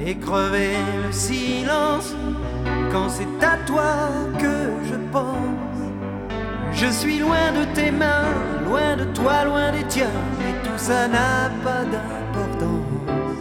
et crever le silence quand c'est à toi que je pense. Je suis loin de tes mains, loin de toi, loin des tiens, et tout ça n'a pas d'importance.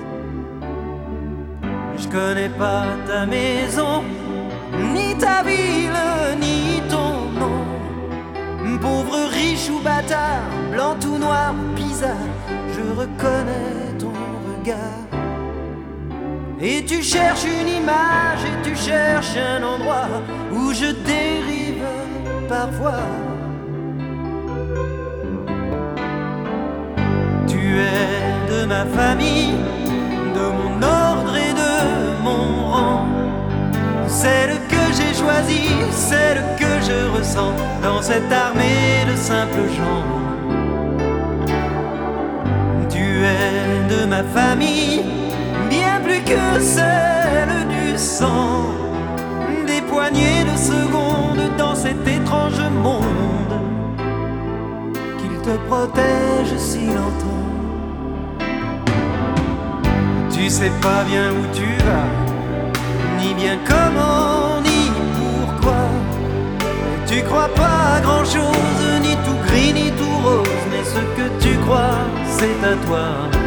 Je connais pas ta maison, ni ta ville, ni ton nom. Pauvre, riche ou bâtard, blanc ou noir ou bizarre, je reconnais ton regard. Et tu cherches une image, et tu cherches un endroit où je dérive parfois. Tu es de ma famille, de mon ordre et de mon rang. Celle que j'ai choisie, celle que je ressens dans cette armée de simples gens. Tu es de ma famille, bien plus que celle du sang. Des poignées de secondes dans cet étrange monde, qu'il te protège si longtemps. Tu sais pas bien où tu vas, ni bien comment, ni pourquoi. Tu crois pas à grand chose, ni tout gris, ni tout rose, mais ce que tu crois, c'est à toi.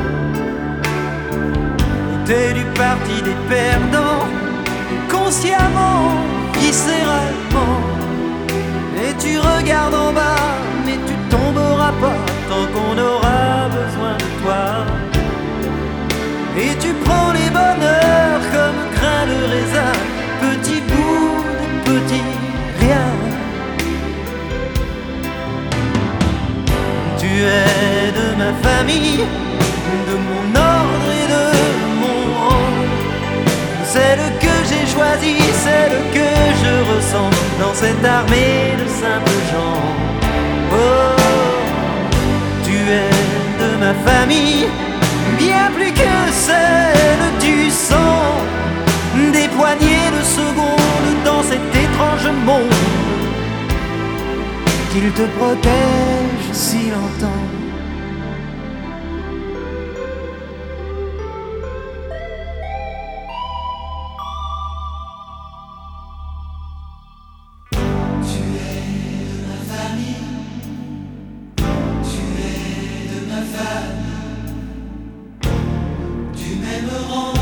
T'es du parti des perdants, consciemment, viscéralement. Et tu regardes en bas, mais tu tomberas pas tant qu'on aura besoin de toi. Et tu prends les bonheurs comme grain de raisin, petit bout de petit rien. Tu es de ma famille, de mon ordre et de mon rang. Celle que j'ai choisie, celle que je ressens dans cette armée de simples gens. Oh, tu es de ma famille, bien plus que celle du sang. Des poignées de secondes dans cet étrange monde, qu'il te protège si longtemps. Tu es de ma famille, tu es de ma famille. Tu m'aimeras